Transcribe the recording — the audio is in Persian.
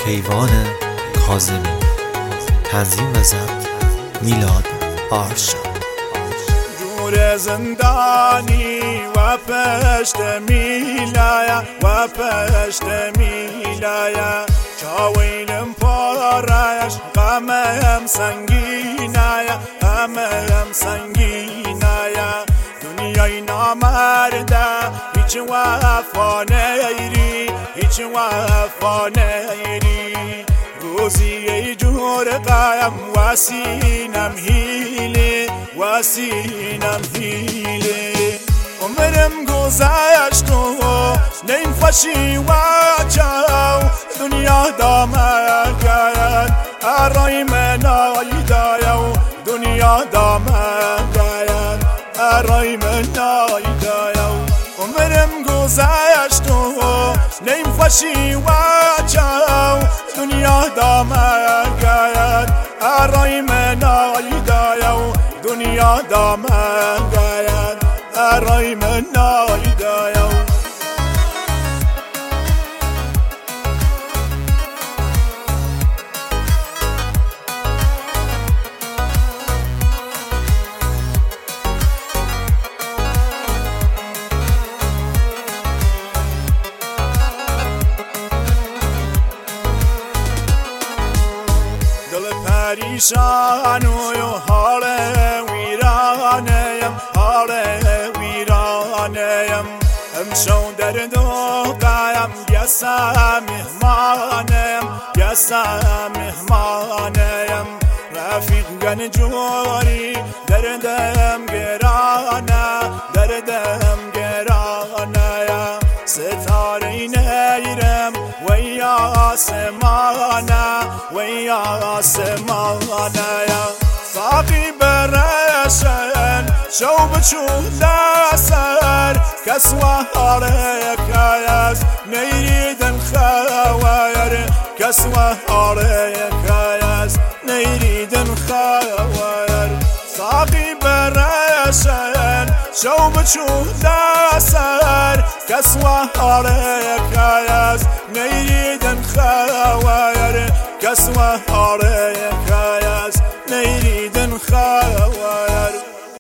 کیوان کاظمی. تنظیم و ضبط میلاد آرشا. دور زندانی و پشت میلایا و پشت میلایا چاویلم پارش غمم سنگینایا غمم سنگینایا دنیای نامرده هیچ وفا نیری هیچ وفا نیری روزی جور قایم واسینم هیله واسینم هیله عمرم گذشت و نیم خوشی و چاو دنیا دامن گاید ارای من آیدایا و دنیا دامن گاید ارای من آیدایا عمرم گذشت و نیم خوشی و چاو دنیا دامن گاید ارای من آیدایا و دنیا دامن گاید ارای من آیدایا پریشان و حال ویرانم حال ویرانم همشو در دوقایم گسم مهمانم گسم مهمانم رفیق گنجوری دردم گرانه دردم گرانه ستاره نیرم وی آسمانه وی آسمانه ساقی برشن شو بچود سر کس و حاله کیس نیریدن خوایر کس و حاله کیس نیریدن خوایر ساقی برشن شو بچود سر کس و حاله کیس نیریدن خوایر کس و حاله کیس نیریدن خوایر